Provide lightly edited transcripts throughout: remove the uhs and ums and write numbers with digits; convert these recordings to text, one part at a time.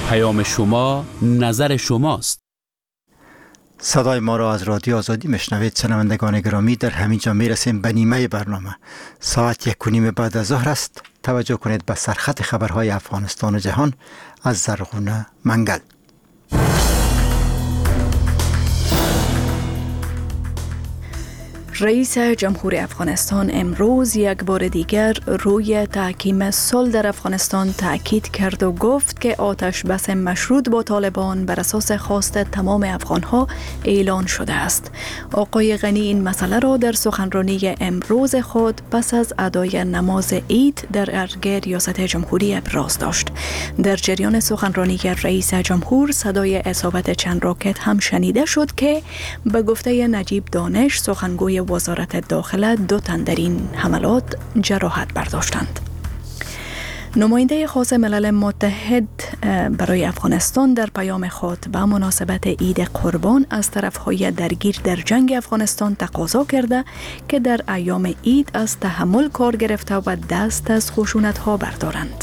پیام شما نظر شماست. صدای ما را از رادیو آزادی میشنوید. شنوندگان گرامی، در همین جا میرسیم به نیمه برنامه. ساعت 1:30 بعد از ظهر است. توجه کنید به سرخط خبرهای افغانستان و جهان از زرغونه منگل. رئیس جمهور افغانستان امروز یک بار دیگر روی تحکیم صلح در افغانستان تاکید کرد و گفت که آتش بس مشروط با طالبان بر اساس خواست تمام افغانها اعلان شده است. آقای غنی این مسئله را در سخنرانی امروز خود پس از ادای نماز عید در ارگ ریاست جمهوری ابراز داشت. در جریان سخنرانی رئیس جمهور صدای اصابت چند راکت هم شنیده شد که به گفته نجیب دانش سخنگوی وزارت داخله 2 تن در این حملات جراحت برداشتند. نماینده خاص ملل متحد برای افغانستان در پیام خود به مناسبت عید قربان از طرفهای درگیر در جنگ افغانستان تقاضا کرده که در ایام عید از تحمل کار گرفته و دست از خشونت‌ها بردارند.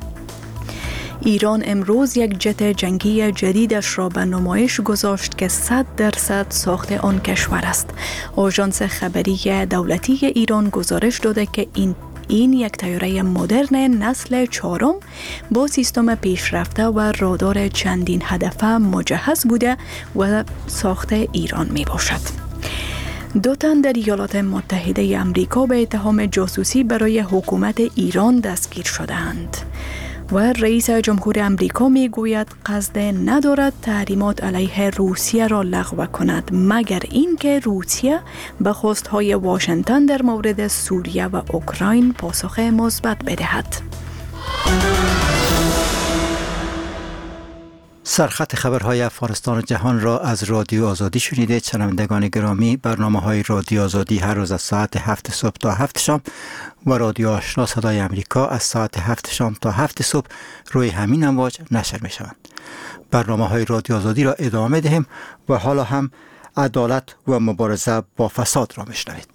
ایران امروز یک جت جنگی جدیدش را به نمایش گذاشت که 100% ساخت آن کشور است. آژانس خبری دولتی ایران گزارش داده که این یک طیاره مدرن نسل 4 با سیستم پیشرفته و رادار چندین هدفه مجهز بوده و ساخت ایران می باشد. 2 تن در ایالات متحده آمریکا به اتهام جاسوسی برای حکومت ایران دستگیر شدند. و رئیس جمهور آمریکا می گوید قصد ندارد تحریمات علیه روسیه را لغو کند مگر اینکه روسیه به خواستهای واشنگتن در مورد سوریه و اوکراین پاسخ مثبت بدهد. سرخط خبرهای افغانستان و جهان را از رادیو آزادی شنیدید. شنوندگان گرامی، برنامه‌های رادیو آزادی هر روز از ساعت 7 صبح تا 7 شام و رادیو آشنا صدای امریکا از ساعت 7 شام تا 7 صبح روی همین امواج نشر می شوند. برنامه‌های رادیو آزادی را ادامه دهیم و حالا هم عدالت و مبارزه با فساد را میشنوید.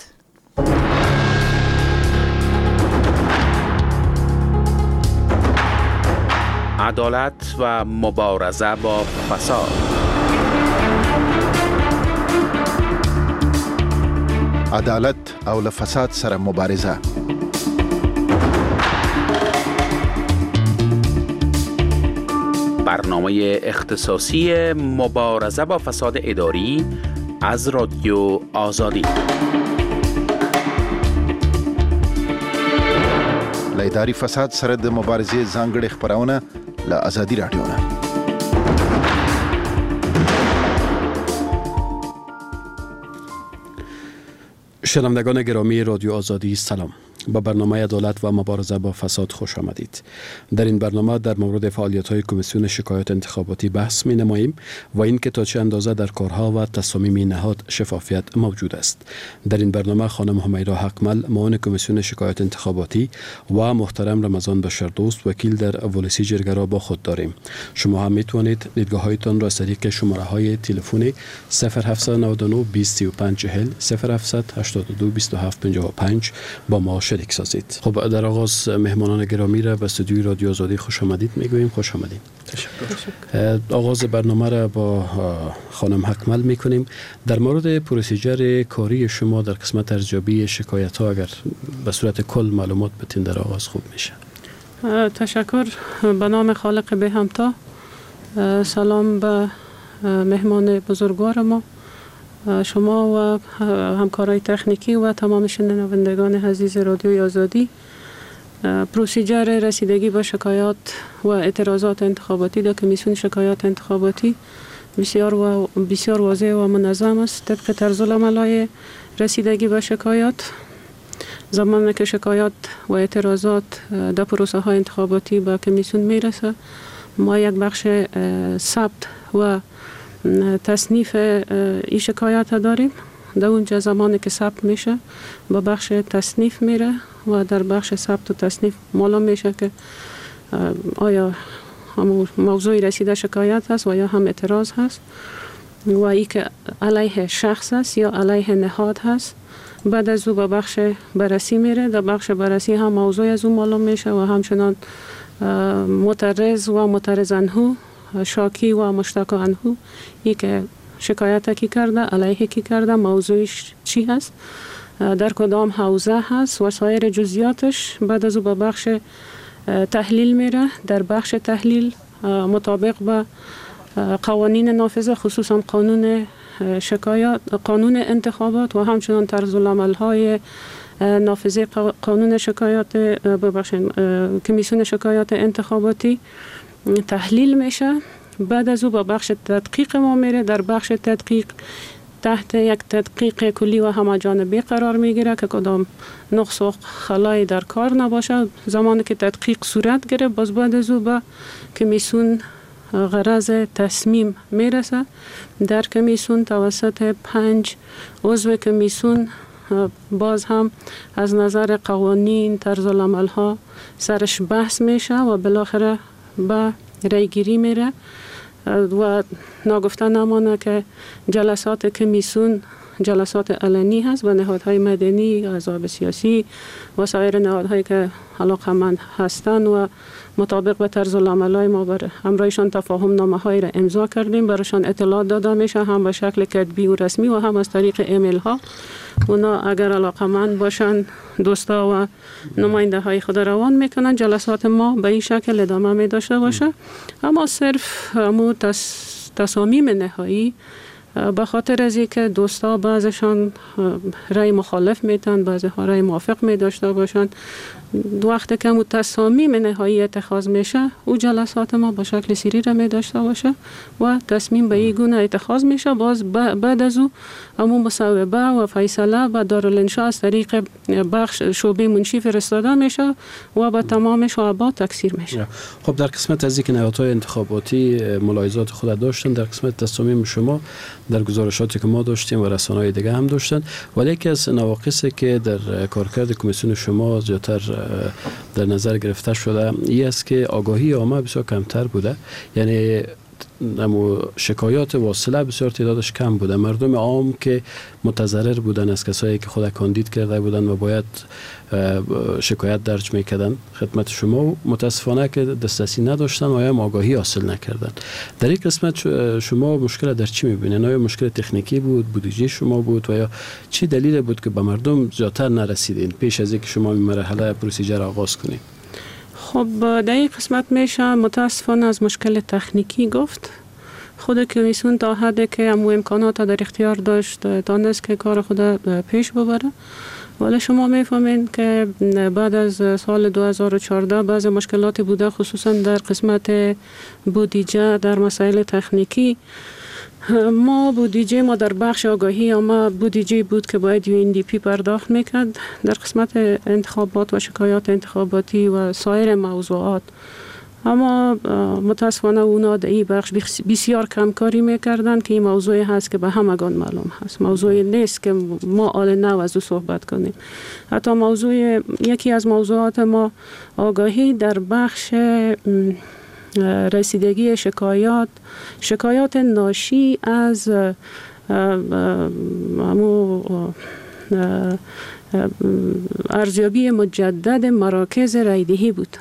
عدالت و مبارزه با فساد. عدالت او له فساد سره مبارزه. برنامه اختصاصی مبارزه با فساد اداری از رادیو آزادی. له اداري فساد سره د مبارزې ځانګړې خبرونه له آزادي رادیو نه. شنوندگان گرامی رادیو آزادی، سلام. با برنامه عدالت و مبارزه با فساد خوش آمدید. در این برنامه در مورد فعالیت‌های کمیسیون شکایات انتخاباتی بحث می‌نماییم و اینکه تا چه اندازه در کارها و تصامیم نهاد شفافیت موجود است. در این برنامه خانم همیرا حقمل، معاون کمیسیون شکایات انتخاباتی و محترم رمضان بشردوست، وکیل در ولسی جرگه را با خود داریم. شما هم می‌توانید دیدگاه‌هایتان را از طریق شماره‌های تلفنی 0799 2035 40 0782 2755 با ما شریک سازید. خب در آغاز مهمانان گرامی را به استودیوی رادیو آزادی خوش آمدید میگوییم. خوش آمدید. تشکر. آغاز برنامه را با خانم حقمل میکنیم. در مورد پروسیجر کاری شما در قسمت ارزیابی شکایت ها اگر به صورت کل معلومات بتین در آغاز خوب میشه. تشکر. به نام خالق به همتا. سلام به مهمان بزرگوار ما، شما و همکارای تکنیکی و تمام شنوندگان عزیز رادیوی آزادی. پروسیجر رسیدگی به شکایات و اعتراضات انتخاباتی در کمیسیون شکایات انتخاباتی بسیار واضح و منظم است. طبق طرزالعمل‌های رسیدگی به شکایات، زمانی که شکایات و اعتراضات در پروسه های انتخاباتی به کمیسیون میرسه، ما یک بخش ثبت و تصنیف این شکایات داریم. در اونجا زمانی که ثبت میشه با بخش تصنیف میره و در بخش ثبت و تصنیف معلوم میشه که آیا موضوع رسیده شکایت هست و یا هم اعتراض هست و ای که علیه شخص هست یا علیه نهاد هست. بعد از او به بخش بررسی میره. در بخش بررسی هم موضوع از اون معلوم میشه و همچنان معترض و معترض عنه شاکی و مشتاق عنه ای که شکایت کی کرده، علیه کی کرده، موضوعش چی هست، در کدام حوزه هست و سایر جزئیاتش. بعد از او به بخش تحلیل میره. در بخش تحلیل مطابق به قوانین نافذه، خصوصا قانون شکایات، قانون انتخابات و همچنان طرز العمل های نافذه قانون شکایات، کمیسیون شکایات انتخاباتی تحلیل میشه. بعد از او با بخش تدقیق ما میره. در بخش تدقیق تحت یک تدقیق کلی و همه‌جانبه قرار میگیره که کدام نقص و خلایی در کار نباشه. زمانی که تدقیق صورت گرفت، باز بعد از او به کمیسیون غرض تصمیم میرسه. در کمیسیون توسط 5 عضو کمیسیون باز هم از نظر قوانین، طرز العمل ها سرش بحث میشه و بالاخره به رای گیری میره. و ناگفته نمانه که جلسات کمیسیون جلسات علنی هست و نهادهای مدنی، احزاب سیاسی و سایر نهادهایی که علاقه‌مند هستند و مطابق به طرز العمل‌های ما بر همراهشان تفاهم نامه‌هایی را امضا کردیم، برایشان اطلاعات داده میشه، هم به شکل کتبی و رسمی و هم از طریق ایمیل ها. اونا اگر علاقه‌مند باشن دوستا و نماینده های خود روان میکنن. جلسات ما به این شکل ادامه می داشته باشه، اما صرف تصامیم نهایی به خاطر از اینکه دوستا بعضشان رای مخالف میتن، بعضی ها رای موافق می داشته باشن، وقتی که تصامیم نهایی اتخاذ میشه، او جلسات ما به شکل سری را می داشته باشه و تصمیم به این گونه اتخاذ میشه. باز بعد از او امو مصوبه و فیصله به دارالانشا از طریق بخش شعبه منشی فرستاده میشه و به تمام شعبات تکثیر میشه. خب در قسمت از اینکه نهادهای انتخاباتی ملاحظات خود داشتن، در قسمت تصامیم شما در گزارشاتی که ما داشتیم و رسانه‌های دیگه هم داشتن، ولی یکی از نواقصی که در کارکرد کمیسیون شما زیادتر در نظر گرفته شده این است که آگاهی عامه بسیار کمتر بوده. یعنی شکایات واصله بسیار تعدادش کم بوده. مردم عام که متضرر بودن از کسایی که خود کاندید کرده بودن و باید شکایت درج میکردن خدمت شما، متاسفانه که دسترسی نداشتن و یا آگاهی حاصل نکردن. در این قسمت شما مشکل در چی میبینید؟ آیا مشکل تکنیکی بود، بودجه شما بود و یا چی دلیل بود که به مردم زیادتر نرسیدین پیش از اینکه شما این مرحله پروسیجر آغاز کنید؟ خب در این قسمت میشه متاسفانه از مشکل تکنیکی گفت. خود کمیسیون تا حدی که امو امکانات در اختیار داشت تانست که کار خود پیش ببره، ولی شما میفهمین که بعد از سال 2014 بعض مشکلاتی بوده، خصوصا در قسمت بودجه، در مسائل تکنیکی. ما بودجه ما در بخش آگاهی اما بودجه بود که باید UNDP پرداخت میکرد در قسمت انتخابات و شکایات انتخاباتی و سایر موضوعات، اما متاسفانه اونا در این بخش بسیار کمکاری میکردن که این موضوعی هست که به همگان معلوم هست، موضوعی نیست که ما آل نو از او صحبت کنیم. حتی یکی از موضوعات ما آگاهی در بخش رسیدگی شکایات ناشی از ارزیابی مجدد مراکز رایدهی بود.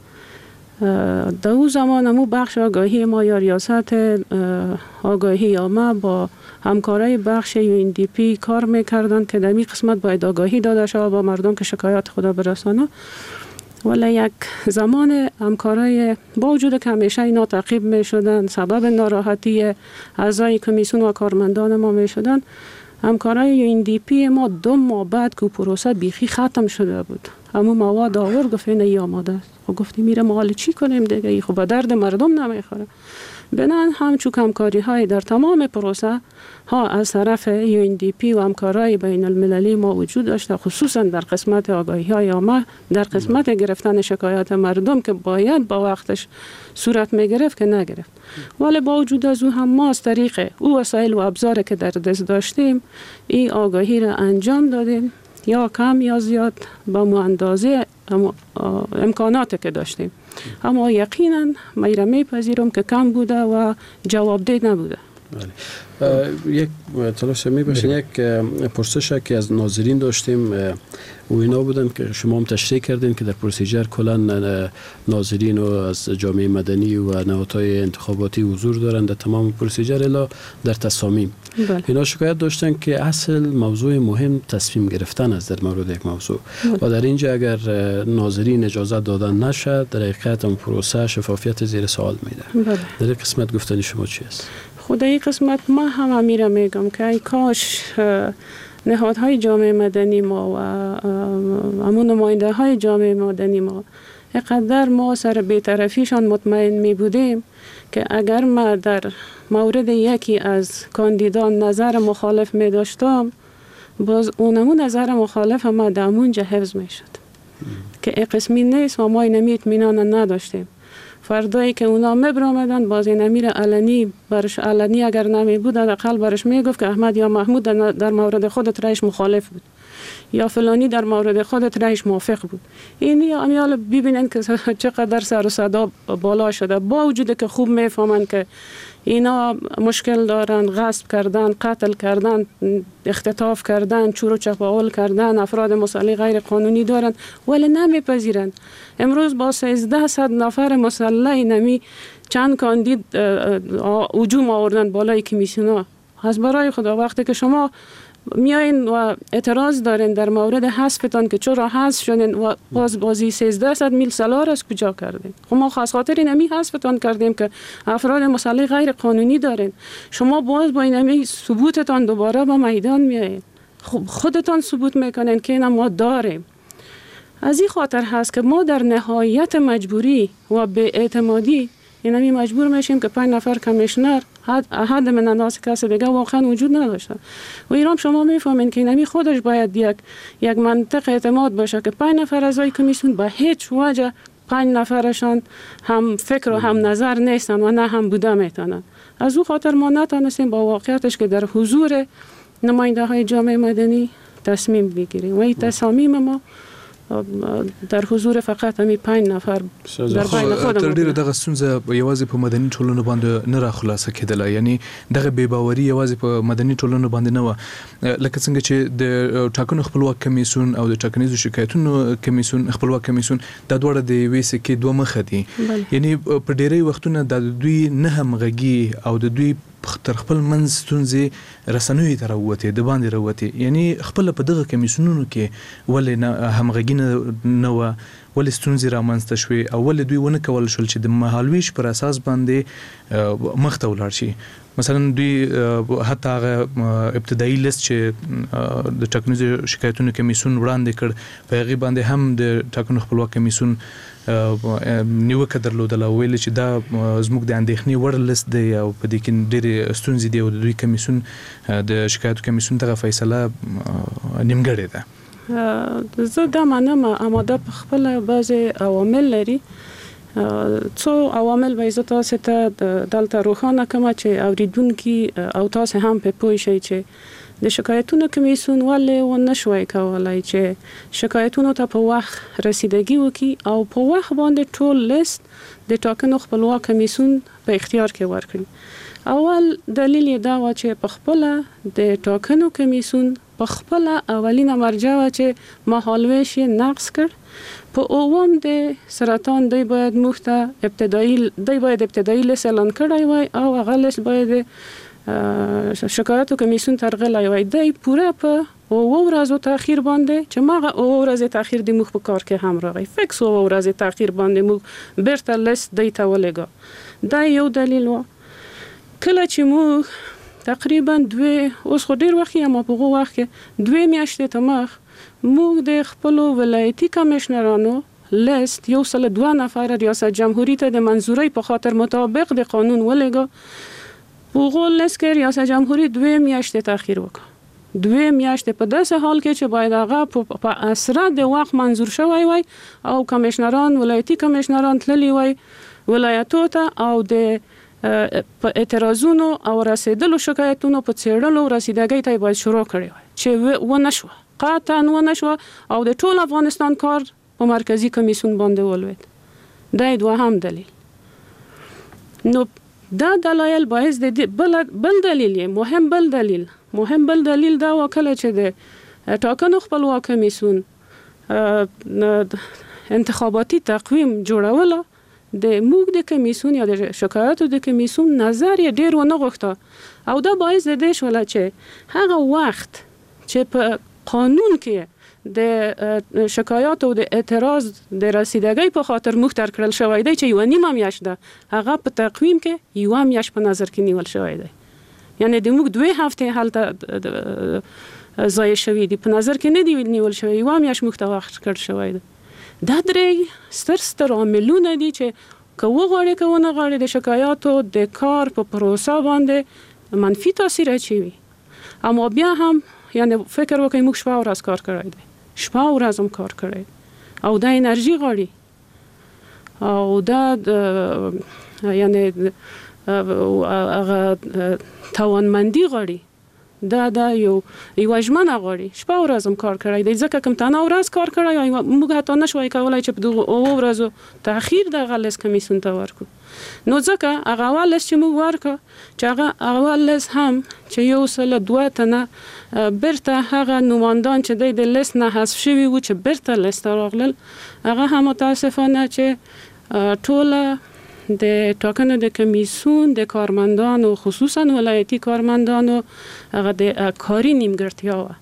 در اون زمان همون بخش آگاهی ما یا ریاست آگاهی عامه با همکارای بخش UNDP کار میکردن که در این قسمت باید آگاهی داده شود با مردم که شکایات خدا برسانه، ولی یک زمان همکارای با وجود که همیشه اینا تعقیب می شدن، سبب ناراحتی اعضای کمیسیون و کارمندان ما می شدن، همکارای UNDP ما 2 ماه بعد که پروسه بیخی ختم شده بود همون مواد آورد گفت این آماده است. خب گفتیم میره ما حالا چی کنیم دیگه، خب به درد مردم نمیخوره. بنان همچون همکاری های در تمام پروسه ها از طرف UNDP و همکارای بین المللی ما وجود داشته، خصوصا در قسمت آگاهی های عامه، در قسمت گرفتن شکایات مردم که باید با وقتش صورت میگرفت که نگرفت. ولی با وجود از او هم ما از طریق او وسایل و ابزار که در دست داشتیم این آگاهی را انجام دادیم، یا کم یا زیاد با اندازه امکاناتی که داشتیم. اما یقینا میرا میپذیرم که کم بوده و جوابده نبوده. یک تلاش می‌باشین یک پرسش که از ناظرین داشتیم و اینا بودن که شما هم تشریح کردین که در پروسیجر کلا ناظرین و از جامعه مدنی و نهادهای انتخاباتی حضور دارند در تمام پروسیجر الا در تصامیم. اینا شکایت داشتن که اصل موضوع مهم تصمیم گرفتن است در مورد یک موضوع و در اینجا اگر ناظرین اجازه دادن نشه در حقیقت اون پروسه شفافیت زیر سوال میره. در این قسمت گفتن شما چی است؟ خود این قسمت ما هم امیره میگم که ای کاش نهادهای جامعه مدنی ما و همون نماینده های جامعه مدنی ما اقدر ما سر بی‌طرفیشان مطمئن می بودیم که اگر ما در مورد یکی از کاندیدان نظر مخالف می داشتم باز اونمون نظر مخالف ما دامونجا حفظ می شد که این قسمی نیست و ما اینمی اطمینان نداشتیم. فردایی که اونا میبرامدن باز این امیر علنی برش علنی اگر نمی بود اقل برش میگفت که احمد یا محمود در مورد خودت رایش مخالف بود یا فلانی در مورد خودت رایش موافق بود. این امیال ببینن که چقدر سر و صدا بالا شده با وجود که خوب میفهمن که اینا مشکل دارن، غصب کردن، قتل کردن، اختطاف کردن، چور و چپاول کردن، افراد مسلح غیر قانونی دارن ولی نمیپذیرن. امروز با 1300 نفر مسلح نمی چند کاندید هجوم آوردن بالای کمیسیونا. از برای خدا وقتی که شما میایین و اعتراض دارین در مورد حذفتان که چرا حذف شدین و بازی 1300 میل سالار از کجا کردین؟ خب ما خاص خاطر اینمی حذفتان کردیم که افراد مسلح غیر قانونی دارین. شما باز با اینمی ثبوتتان دوباره با میدان میایین. خب خودتان ثبوت میکنین که اینا ما داریم. از این خاطر هست که ما در نهایت مجبوری و به اعتمادی اینمی مجبور میشیم که 5 نفر کمیشنر حد من انداز کسی دیگه واقعا وجود نداشته. و ایران شما میفهمین که اینمی خودش باید یک منطق اعتماد باشه که 5 نفر اعضای کمیسیون به هیچ وجه 5 نفرشان هم فکر و هم نظر نیستن و نه هم بوده میتونن. از او خاطر ما نتونستیم با واقعیتش که در حضور نماینده های جامعه مدنی تصمیم بگیریم و این تصامیم ما در حضور فقط همی 5 نفر در بین خودمون تر ډیره دغه ستونزه یوازې په مدني ټولنو باندې نه را خلاصه کېدله، یعنی دغه بې باوري یوازې په مدني ټولنو باندې نه و، لکه څنګه چې د ټاکنو خپلواک کمیسیون او د ټاکنیزو شکایتونو کمیسیون خپلواک کمیسیون دا دواړه د یوې سکې دوه مخه دي. یعنی په ډیری وختونه د دوی نه همغږي او د دوی تر خپل منځ ستونزې رسنیو ته راووتې د باندې راووتې، یعنی خپل په دغه کمیسیونونو کې ولې همغږي نه وه، ولې ستونزې رامنځته شوې او ولې دوی ونه کول شول چې د مهالویش پر اساس باندې مخ ته ولاړ شي. مثلا دوی حتی هغه ابتدایي لیست چې د ټاکنیزو شکایتونو کمیسیون وړاندې کړ په هغې باندې هم د ټاکنو خپلواک کمیسیون نیوکه درلودله، ویل چې دا زموږ د اندېښنې وړ لیست دی او په دې کې ډېرې ستونزې دي او د دوی کمیسیون د شکایتو کمیسیون دغه فیصله نیمګړې ده. زه دا منم آماده په خپل بعضې عوامل لري. څو عوامل به زه تاسو ته دلته روښانه کړم چې اوریدونکي او تاسو هم په پوه شئ چې د شکایتونو کمیسیون ولې ونه شوی کولای چې شکایتونو ته په وخت رسیدگی وکړي او په وخت باندې ټول لیست د ټاکنو خپلواک کمیسیون په اختیار کې ورکړي. اول دلیل یې دا و چې په خپله د ټاکنو کمیسیون په خپله اولینه مرجع و چې مهالویش یې نقض کړ. په اووم د سرطان دی باید مخته ابتدایی لیست اعلان کړی وای او هغه لیست باید شکایتو کمیسیون ترغلی وای. دی پوره په اوه ورځو تاخیر باندې چې ماغه اوه ورځې تاخیر دی مخ په کار کې هم راغی، فکس اوه ورځې تاخیر باندې مخ بیرته لیست دی ته ولګا. دا یو دلیل و. کله چې مو تقریبا اوس خو ډیر وخت اما په هغه وخت کې 2 میاشتې ته مخ موږ د خپل ولایتي کمیشنرانو لیست 102 نفر ریاست جمهوری ته د منظوری په خاطر مطابق د قانون ولګا. په لیست کې ریاست جمهوری 2 میاشتې تاخیر وکړ. 2 میاشتې په داسې حال کې چې باید هغه په اسرع د وخت منظور شوی وای او کمیشنران ولایتي کمیشنران تللی وای ولایتو ته او د په اعتراضونو او رسیدلو شکایتونو په څېړلو رسیدګۍ ته باید شروع کړی وای چې ونه شوه، قطعا ونه شوه او د ټول افغانستان کار په مرکزی کمیسیون باندې ولوید. دا دوهم دلیل. نو دا دلایل باعث د بل دلیل مهم بل دلیل دا وکړه چې د ټاکنو خپلواک کمیسیون انتخاباتي تقویم جوړوله د موږ د کمیسیون یا د شکایاتو د کمیسیون نظر یې ډیر ونه غوښته او دا باعث د دې شول چې هغه وخت چې په قانون کې د شکایاتو د اعتراض د رسیدګۍ په خاطر مختار کړل شوی دی چې یو نیمه میاشت ده هغه په تقویم کې یو میاشت په نظر کې نیول شوی دی یعنی د موږ 2 هفته هلته ضایع شوی دی په نظر کې نه دی نیول شوی یو میاشت مختار وخت کړ شوی دی دا درې ستر عاملونه دي چې که وغواړي که ونه غواړي د شکایاتو د کار په پروسه باندې منفي تاثیر اچوي اما بیا هم یعنی فکر وکړئ موږ شپه ورځ کار کړی دی شپه ورځ هم کار کړی او دا انرژي غواړي او دا یعنی هغه توانمندي غواړي دا یو ژمنه غواړي شپه ورځ هم کار کړی دی ځکه کوم تنه ورځ کار کړی موږ حتی نشوای کولای چې په دغه ورځو تاخير د غلس کمیسیون ته ورکو نو ځکه هغه ولس چې موږ ورکو چې هغه ولس هم چې یو سل 2 تنه برته هغه نوماندان چې د لیست نه حذف شوی و چې برته لیست راغلل هغه هم متاسفانه چې ټوله د ټاکنو د کمیسیون د کارمندانو خصوصا ولایتي کارمندانو هغه د کاری نیمګړتیا و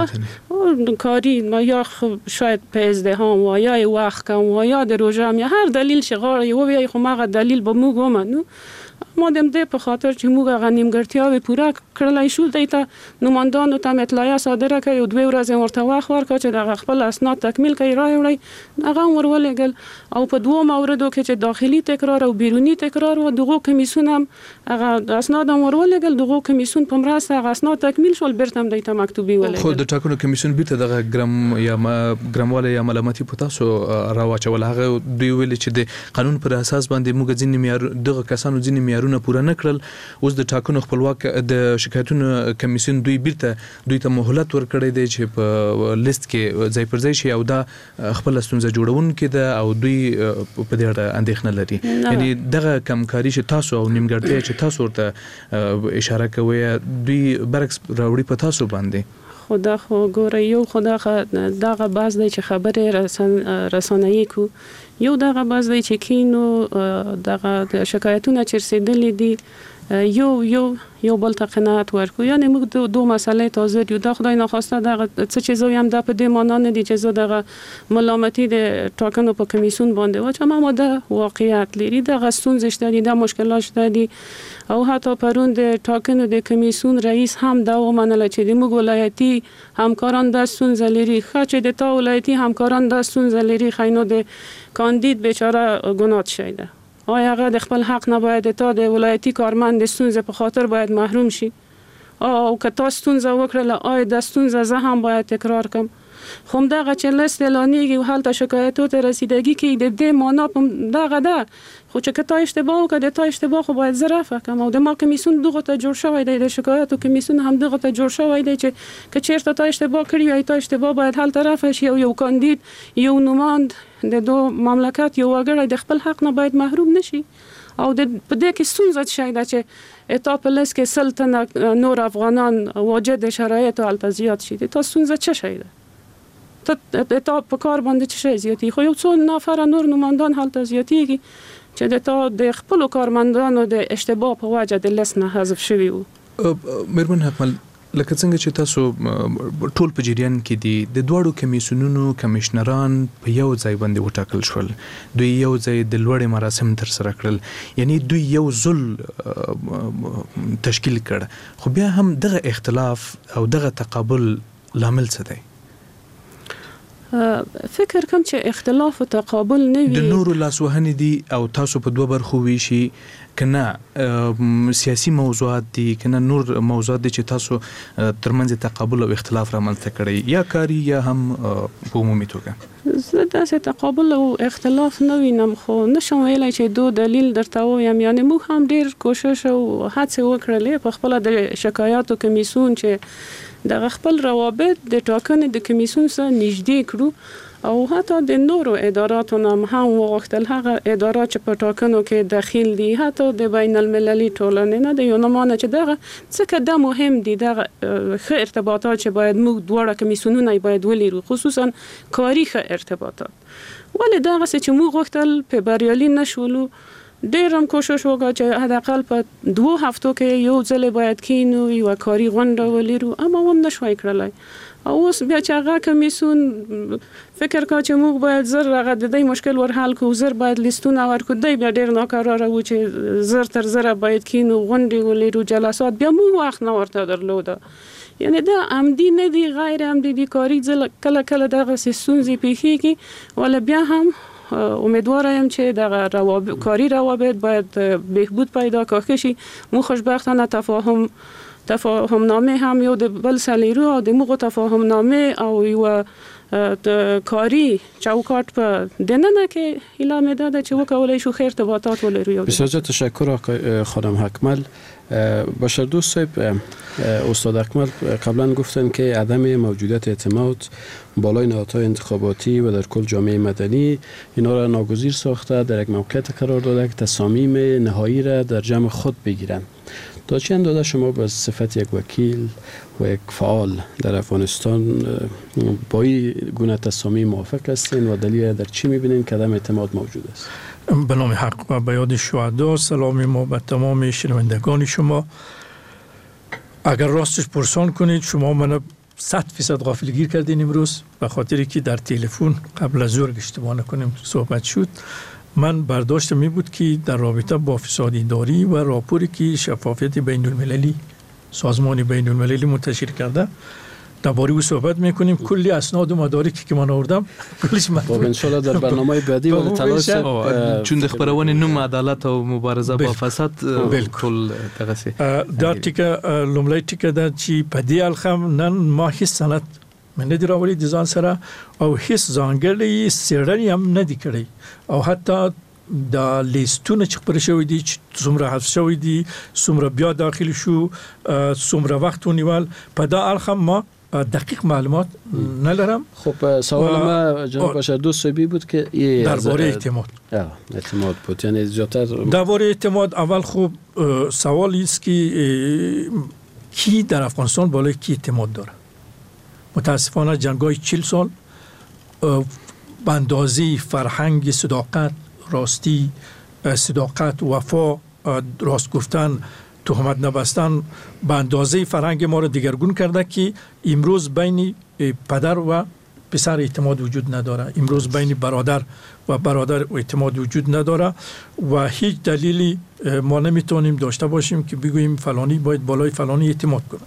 کاری یا شاید په ازدحام و یا وخت کم و یا د روزه یا هر دلیل شغار یو وی خو ماغه دلیل به موږ ومنو مادام دې په خاطر چې موږ هغه نیمګړتیاوې پوره کړلای شو دیته نوماندانو ته اطلاع صادره کړي او 2 ورځې ورته وخت ورکړ چې دغه خپل اسناد تکمیل کړي راوړي هغه ورولېګل او په 2 موردو کې چې داخلي تکرار او بیرونی تکرار و دغه کمیسیون هم هغه اسناد ورولېګل دغه کمیسیون په مرسته هغه اسناد تکمیل شول برته هم دیته مکتوبي ولېګل خو د ټاکنو کمیسیون بیرته دغه ګرامواله یا ملامتي پتاسو راوچول هغه دوی ویل چې د قانون پر اساس باندې موږ ځینې معیار دغه کسانو ځینې معیارونه پوره نه کړل اوس د ټاکنو خپلواک د شکایتونو کمیسیون دوی ته مهلت ورکړی دی چې په لیست کې ځای پر ځای شي او دا خپل ستونزه جوړونکې ده او دوی په دې اړه اندېښنه لري یعنی دغه کمکاري چې تاسو او نیمګړتیا چې تاسو ورته اشاره کوي دوی برعکس راوړي په تاسو باندې خدا خو ګوره یو خدا دغه باز دی چې خبره رسانه‌ای کو یو دغه باز دی چې کینو دغه شکایتونه چې رسیدلې دي یو بل ته قناعت ورکو یعنی موږ دوه مسلې تازه یو د خدای ناخواسته دغه څه چې زو هم د په دې معنا نه دي چې زو دغه ملامتي د ټاکنو په کمیسیون باندې و چې ما د واقعیت لري دغه ستونزې شته دي د مشکلات شته دي او حتی پرون د ټاکنو د کمیسیون رئیس هم دا ومنله چې د موږ ولایتي همکاران د ستونزې لري چې د تا ولایتي همکاران د ستونزې لري خاینو د کاندید بیچاره ګناه شیده آیا هغه د خپل حق نه باید تا د ولایتي کارمند د ستونزې په خاطر باید محروم شي او که تا ستونزه وکړله آیا د ستونزه زه هم باید تکرار کم خو دغه چې لیست اعلانیږي او هلته شکایتو ته رسیدګي کې د دې معنا دغه ده خو چې که تا اشتباه وکړه د تا اشتباه خو باید زه رفع کړم او د ما کمیسیون دغه ته جوړ شوی دی د شکایتو کمیسیون هم دغه ته جوړ شوی دی چې که چیرته تا اشتباه کړی وي تا اشتباه باید هلته رفع شي او یو کاندید یو نوماند د دو مملکت یو وګړی د خپل حق نه باید محروم نشي او د په دې کې ستونزه شي دا چې اتا په لس کې سلطنه نور افغانان واجد شرایط او التزیات شي تا ستونزه چه شي ده تا په کار باندې څه شي زیاتی خو یو څو نفر نور نوماندان هلته زیاتیږي چې د خپل کارمندانو د اشتباه په وجه د لیست نه حذف شوی وو مېرمن حکمل لکه څنګه چې تاسو ټول په جریان کې دي د دوړو کمیسیونونو کمشنران په یو ځای باندې وټاکل شول دوی یو ځای د لوړې مراسم تر سره کړل یعنی دوی یو ځل تشکیل کړ خو بیا هم دغه اختلاف او دغه تقابل لامل څه دی فکر کوم چې اختلاف او تقابل نه وي د نورو لاسوهنې دي او تاسو په دوه برخو ویشي کنه سیاسي موضوعات دي کنه نور موضوعات دي چې تاسو ترمنځ تقابل او اختلاف رامنځته کړی یا کاری یا هم په عمومي توګه زه داسې تقابل او اختلاف نه وینم خو نشم ویلای چې دو دلیل درته وایم یعنی موږ هم ډیر کوشش او هڅه وکړلې په خپل د شکایاتو کمیسیون چې د خپل روابط د ټاکنې د کمیسیون سره نږدې کړو او حتی د نورو اداراتو هم وغوښتل هغه ادارات چې په ټاکنو کې دخیل دي، حتی د بین المللي ټولنې نه د یونمان چې دغه څه دا مهم دي، دغه ښه ارتباطات چې باید موږ دواړه کمیسیونونه باید ولرو، خصوصا کاري ښه ارتباطات. ولې دغه څه چې موږ غوښتل په بریالي نشولو، ډېر هم کوشش وکړو چې حداقل په 2 هفتو کې یو ځل باید کینو یو کاري غونډه ولرو، اما هم نشوای کړلای. او اوس بیا چې هغه کمیسیون فکر کا چې موږ باید زر هغه د دې مشکل ور حل کوو، زر باید لیستونه ورکو، دی بیا ډېر ناکراره و چې زر تر زر باید کینو غونډې ولرو جلسات، بیا موږ وخت نه ورته درلوده. یعنی دا عمدي نه دی، غیر عمدي دی، کاري ځل کله کله دغه ستونزې پیښیږي، ول بیا هم امیدوار یم چې دغه کاری روابط باید بهبود پیدا کړي شي. مو خوشبختانه تفاهم نامه هم یو د بل سلیرو او د موږ تفاهم نامه او یو کاری چوکاټ په دننه کې اعلان داده چې وکولای شو خیر ارتباطات ولرو. بسیار تشکر آقای خانم اکمل. بشردوست صاحب، استاد اکمل قبلا گفتن که عدم موجودیت اعتماد بالای نهادهای انتخاباتی و در کل جامعه مدنی اینا را ناگزیر ساخته، در یک موقعیت قرار داده که تصامیم نهایی را در جمع خود بگیرن. تا چه اندازه شما به صفت یک وکیل و یک فعال در افغانستان با این گونه تصامیم موافق هستین و دلیل در چی میبینین که عدم اعتماد موجود است؟ به نام حق و به یاد شهدا، سلام ما به تمام شنوندگان شما. اگر راستش پرسان کنید، شما منو 100% غافلگیر کردین امروز، به خاطری که در تلفن قبل از ظهر اشتباه نکنیم صحبت شد. من برداشت می بود که در رابطه با فساد اداری و راپوری که شفافیت بین المللی سازمان بین المللی منتشر کرده درباره او صحبت میکنیم. کلی اسناد و مدارکی که من آوردم کلش مطلوب ان شاء الله در برنامه بعدی و تلاش چون د خبرونه نوم عدالت او مبارزه با فساد ټول دغه سي دا ټیکه لومړی ټیکه دا چې په دې الخم نن ما هیڅ سند من ندی راوړی د ځان سره او هیڅ ځانګړی څېړنې هم نه دی کړی، او حتی دا لیستونه چې خبر شوی دي چې څومره حذف شوی دي، څومره بیا داخل شو، څومره وخت ونیول، په دا الخم ما دقیق معلومات ندارم. خب سوال ما جناب بشردوست صاحبی بود که درباره اعتماد بود، یعنی زیادتر درباره اعتماد. اول خوب سوالی است که کی در افغانستان بالای کی اعتماد داره. متاسفانه جنگ‌های 40 سال به اندازه فرهنگ صداقت، راستی، صداقت، وفا، راست گفتن، تهمت نبستن به اندازه فرهنگ ما را دگرگون کرده که امروز بین پدر و پسر اعتماد وجود نداره، امروز بین برادر و برادر اعتماد وجود نداره و هیچ دلیلی ما نمیتونیم داشته باشیم که بگوییم فلانی باید بالای فلانی اعتماد کنه.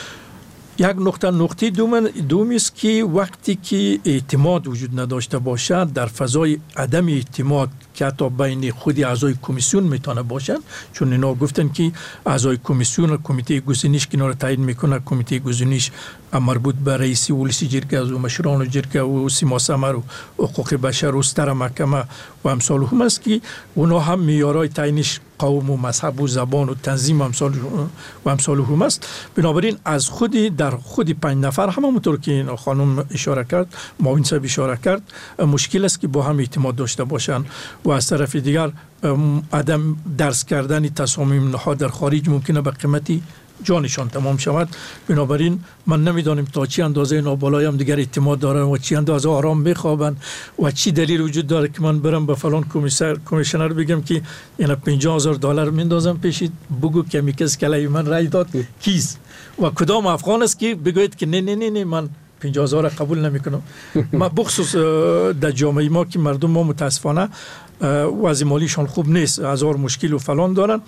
یک نقطه دوم است که وقتی که اعتماد وجود نداشته باشد در فضای عدم اعتماد که حتی بین خود اعضای کمیسیون میتونه باشن، چون اینا گفتن که اعضای کمیسیون کمیته گزینش که اینا رو تعیین میکنه، کمیته گزینش مربوط به رئیس ولسی جرگه و مشران جرگه و سیما سمر و حقوق بشر و ستر محکمه و امثال هم است که اونا هم معیارهای تعیینش قوم و مذهب و زبان و تنظیم و امثال هم است. بنابراین از در خود 5 نفر همونطور که خانم اشاره کرد، معاون صاحب اشاره کرد، مشکل است که با هم اعتماد داشته باشند و از طرف دیگر عدم درس کردن تصامیم نهاد در خارج ممکنه به قیمتی جانشان تمام شود. بنابراین من نمیدانم تا چی اندازه اینا بالای هم دیگر اعتماد دارن و چی اندازه آرام بخوابن و چی دلیل وجود داره که من برم به فلان کمیشنر بگم که اینا $50,000 میندازم پیشید، بگو که میکس کلای من رای داد کیست و کدام افغان است که بگوید که نه نه نه من 50,000 قبول نمیکنم. ما بخصوص در جامعه ما که مردم ما متاسفانه وضع مالیشان خوب نیست، هزار مشکل و فلان دارن.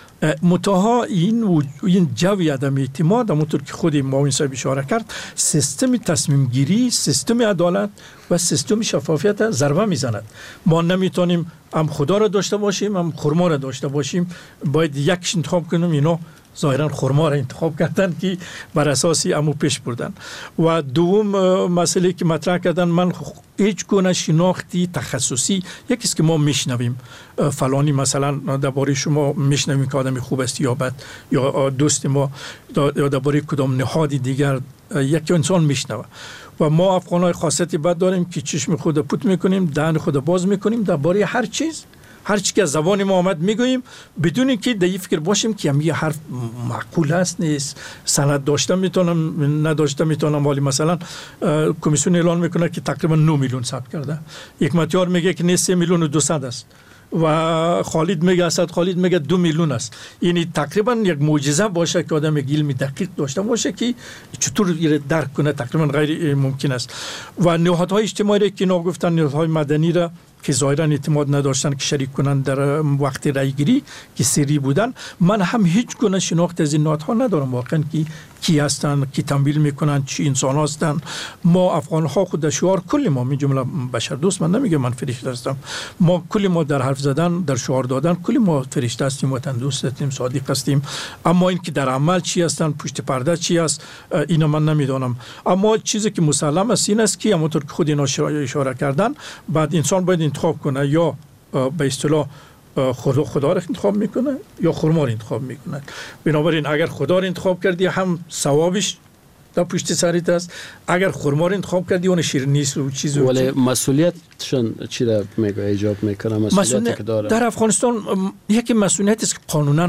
متاها این جوی عدم اعتماد، همونطور که خود معاون صاحب اشاره کرد، سیستم تصمیم گیری، سیستم عدالت و سیستم شفافیت ضربه میزند. ما نمیتونیم هم خدا را داشته باشیم هم خرما را داشته باشیم، باید یکش انتخاب کنیم. اینا ظاهرا خرما را انتخاب کردن که بر اساسی امو پیش بردن. و دوم مسئله که مطرح کردن، من هیچ گونه شناختی تخصصی یکیست که ما میشنویم فلانی مثلا درباره شما میشنویم که آدم خوب است یا بد، یا دوست ما یا درباره کدام نهادی دیگر یک انسان میشنوه، و ما افغان‌های خاصیتی بد داریم که چشم خود پوت میکنیم، دهن خود باز میکنیم درباره هر چیز، هر چی که از زبان ما آمد میگوییم بدون اینکه در این فکر باشیم که یه حرف معقول است نیست، سند داشته میتونم نداشته میتونم. ولی مثلا کمیسیون اعلان میکنه که تقریبا 9 میلیون ثبت کرده، حکمتیار میگه که نه 3 میلیون و 200 است و خالد میگه اسد خالد میگه 2 میلیون است. یعنی تقریبا یک معجزه باشه که آدم علم دقیق داشته باشه که چطور درک کنه، تقریبا غیر ممکن است. و نهادهای اجتماعی که نگفتن، نهادهای مدنی را که ظاهرا اعتماد نداشتن که شریک کنن در وقت رای گیری که سری بودن، من هم هیچ گونه شناخت از این نهادها ندارم واقعا که کی هستن، کی تمویل میکنن، چی انسان هستن. ما افغان ها خود شعار کل ما می جمله بشر دوست، من نمیگم من فرشته هستم، ما کل ما در حرف زدن، در شعار دادن کل ما فرشته هستیم، وطن دوست هستیم، صادق هستیم. اما این که در عمل چی هستن، پشت پرده چی است، اینا من نمیدونم. اما چیزی که مسلم است این است که همونطور که خود اینا اشاره کردن، بعد انسان باید انتخاب کنه، یا به اصطلاح خدا را انتخاب میکنه یا خرما را انتخاب میکنه. بنابراین اگر خدا را انتخاب کردی هم ثوابش در پشت سرت است، اگر خرما را انتخاب کردی اون شیر نیست و چیزی. ولی مسئولیتشون چی را میگه ایجاب میکنه؟ مسئولیتی که داره در افغانستان یکی مسئولیت است که قانونا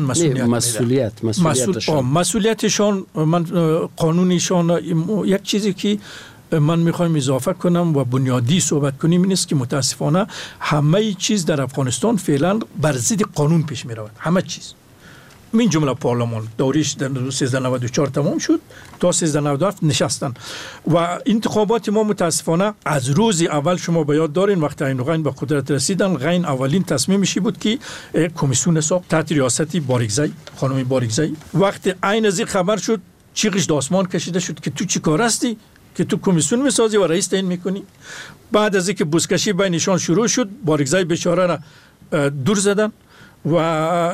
مسئولیتشون من قانونیشون یک چیزی که من میخوایم اضافه کنم و بنیادی صحبت کنیم این است که متاسفانه همه چیز در افغانستان فعلا بر ضد قانون پیش میرود. همه چیز من جمله پارلمان دوریش در 1394 تمام شد تا 1397 نشستن و انتخابات ما متاسفانه از روز اول شما به یاد دارین وقتی عین غین به قدرت رسیدن، غین اولین تصمیمش بود که کمیسیون ساخت تحت ریاست باریکزی، خانم باریکزی. وقتی عین از این خبر شد چیغش داسمان کشیده شد که تو چی کار هستی که تو کمیسیون میسازی و رئیس تعیین میکنی. بعد از اینکه بوسکشی بینشان شروع شد، باریکزی بیچاره را دور زدن و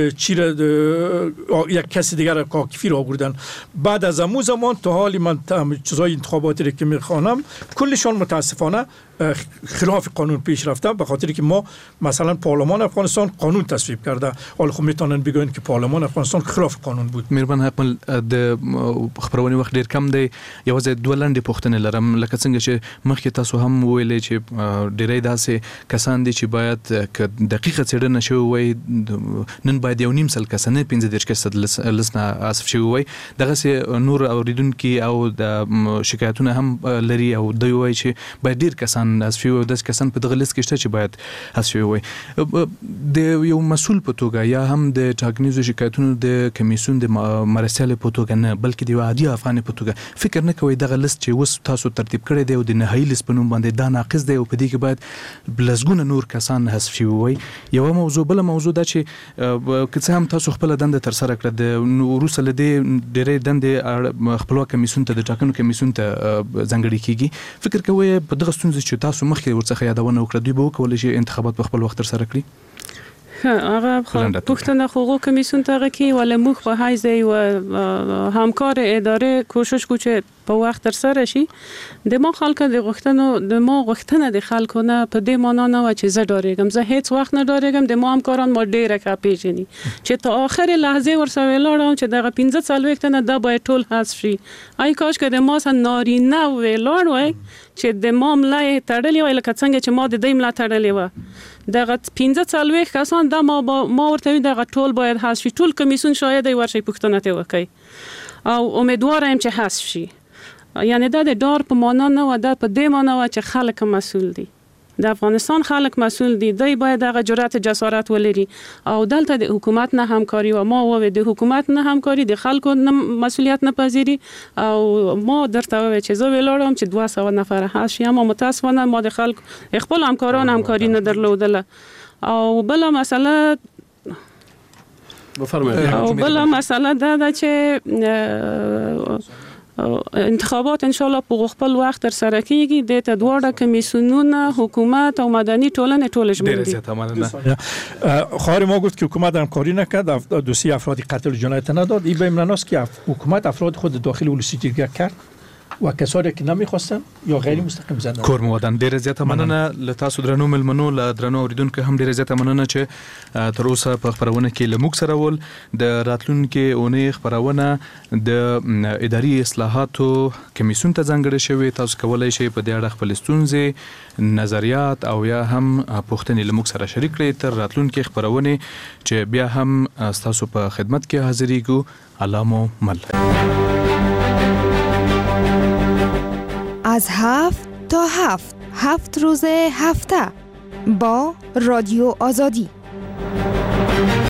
یک کسی دیگر را کاکفی را آوردن. بعد از امو زمان تا حالی من چیزای انتخاباتی را که میخوانم کلشان متاسفانه خلاف قانون پیش رفته، به خاطر که ما مثلا پارلمان افغانستان قانون تصویب کرده، حالا خب میتونن بگن که پارلمان افغانستان خلاف قانون بود. مهربان حکمل د خبرونه وخت ډیر کم دی، یوازې دوه لنډې پوښتنې لرم. لکه څنګه چې مخکې تاسو هم ویلې چې ډیری داسې کسان دي چې باید که دقیقه څېړنه شوې وای، نن باید 1.5 سل کسانه 15 کس لسنه اسف شوی وای. دغه نور اوریدونکو او د شکایتونه هم لري او دوی وای چې باید ډیر کسان اسف شوی، د کسان په دغه لیست کې شته چې باید اسف شوی وای. د یو مسؤل په توګه یا هم د ټاکنیزو شکایتونو د کمیسیون د مرسل په توګه نه، بلکې د عادي افغان په توګه فکر نه کوي دغه لیست چې وس تاسو ترتیب کړی دی او د نهایی لیست په نوم باندې دا ناقص دی او په دې کې باید بلزګونه نور کسان حذف شوی وای. یو موضوع بل موضوع دا چې که څه هم تاسو خپل دنده تر سره کړه، د وروسته لدی ډېرې دندې خپلواک کمیسیون ته د ټاکنو کمیسیون ته ځانګړي کیږي. فکر کوئ په دغه ستونزې چې تاسو مخکې ورڅخه یادونه وکړه دوی به وکولی شي انتخابات په خپل وخت تر سره کړي؟ هغه پښتنه حقوق کمیسیون ته کې ولې موږ په حیث و همکار اداره کوشش کو چې په وخت تر سره شي. د ما خلک د غوښتنه د خلکو نه په دې معنا نه و چې زه ډارېږم، زه هیڅ وخت نه ډارېږم. د ما همکاران ما ډېره ښه پیژني چې تا آخر لحظه ورسره ولاړم چې دغه 15 تنه دا باید ټول حذف شي. ای کاش که د ما سره نارینه ولاړ وای چې د ما ملا تړلې وای لکه څنګه چې ما د دې ملا تړلې و. دغه 15 کسان دا ما ورته دغه ټول باید حذف شي. ټول کمیسیون شاید ورشي پښتنه ته وکي او امیدوارم چې حذف شي. یعنی دا د ډار په معنا نه و، دا په دې معنا و چې خلک مسؤل دي، د افغانستان خلک مسؤل دي، دوی باید هغه جرأت جسارت ولري او دلته د حکومت نه همکاري و ما و د حکومت نه همکاري د خلکو نه مسؤلیت نه پذیری او ما درته و چې زه ویلارم چې 200 نفر حذف شي. اما متاسفانه ما د خلکو خپل همکاران همکاري نه درلودله. او بل مسئله دا چې انتخابات ان شاء الله په خپل وخت تر سره کیږي. د تدوار کمیسیونونه حکومت او مدني ټولنه ټولش مونږ خواهر ما گفت که حکومت همکاری نکرد، دوسیه افراد قتل جنایت نداد. این به معناست که حکومت افراد خود داخل ولسی جرگه کرد و کسانی که نمیخواستن یا غیر مستقیم زندان کور موادن. ډیره زیاته مننه ل تاسو درنو ملمنو ل درنو اوریدونکو هم ډیره زیاته مننه چې تر اوسه په خبرونه کې لموږ سره ول. د راتلونکو اونۍ خبرونه د اداري اصلاحاتو کمیسیون ته ځانګړې شوی. تاسو کولای شئ په دې اړه خپل ستونزې، نظریات او یا هم پوښتنې لموږ سره شریک کړئ تر راتلونکو خبرونه چې بیا هم تاسو په خدمت کې حاضرېږو. علامو مل. از 7 تا 7 روز هفته با رادیو آزادی.